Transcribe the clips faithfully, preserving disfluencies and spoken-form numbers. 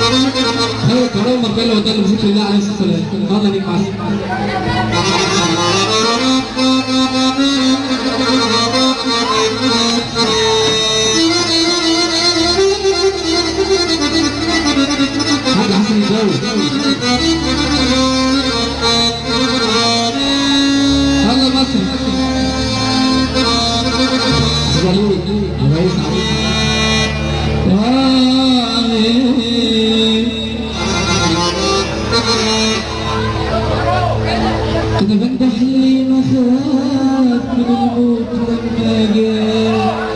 هو كرام مكان لو قدام بذكر الله عليه الصلاه والسلام. هذا ليك معسل. حاج حسن الجاوي. يلا مصر. زلول الرئيس علي. كده بمدح لي ما خاف من الموت لما جاء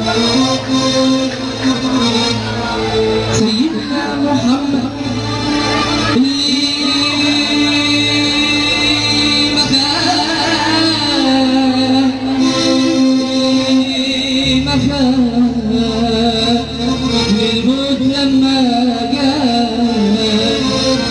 سيدنا محمد اللي ما خاف اللي ما خاف من الموت لما جاء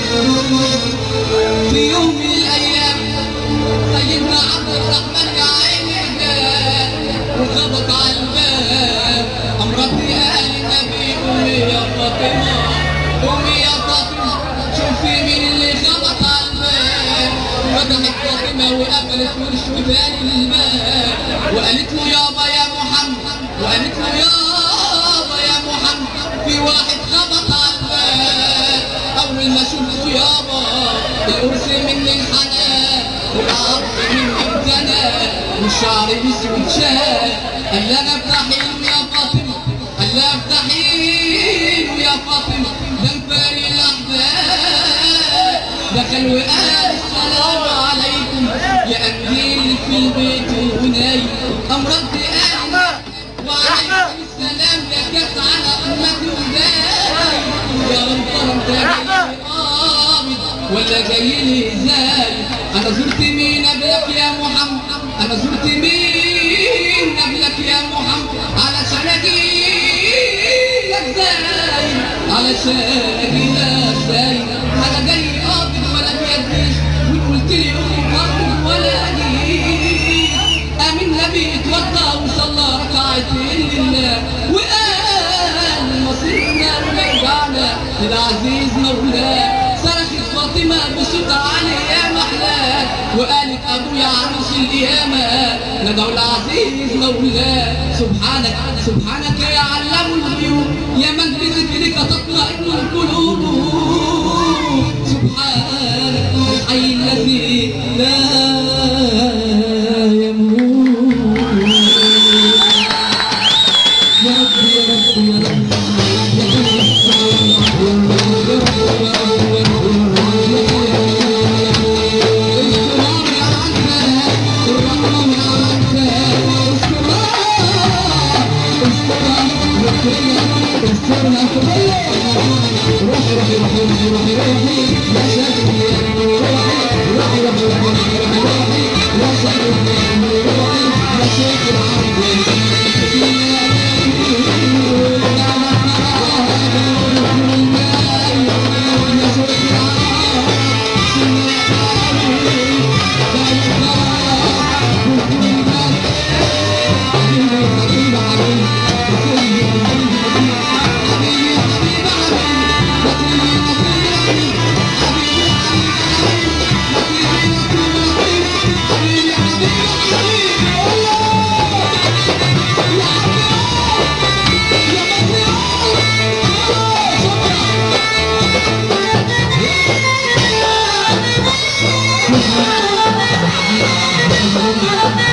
في يوم من الايام سيدنا عبد الرحمن يا عيني جاء وخبط على الباب. امرت يا ال النبي قومي يا فاطمه قومي يا فاطمه شوفي مين اللي خبط على الباب. فتحت فاطمه وقفلت ورشوتها للباب وقالت له يابا يا محمد وقالت له يابا يا محمد في واحد خبط على الباب. اول ما شفته يابا القرص مني الحنان والعرض من امتنى والشعر بيسود شاب. قال لها انا افتحيله يا فاطمه قال لها افتحيله يا فاطمه ده مفاري الاحباب. دخل وقال السلام عليكم يا قنديل في البيت ونايم. قام رد قال وعليكم السلام يا كاس على امتي وداي. يا رب انت جاي قابض ولا جاي لي ازاي؟ انا زرت مين قبلك يا محمد انا زرت مين قبلك يا محمد علشان اجيلك زي علشان اجيلك زي. انا جاي قابض ولا بيديش وان قلت لي قوم قابض ولا اجيش. قام النبي اتوضى وصلى ركعتين لله وقال مصيرنا ورجعنا للعزيز مولاه. صرخت فاطمه بصوت عالي يا محلاه وقالت ابويا عروس القيامه ندعو العزيز مولاه. سبحانك سبحانك يا علام الغيوب يا من بذكرك تطمئن القلوب. سبحانك الحي الذي لا Thank you.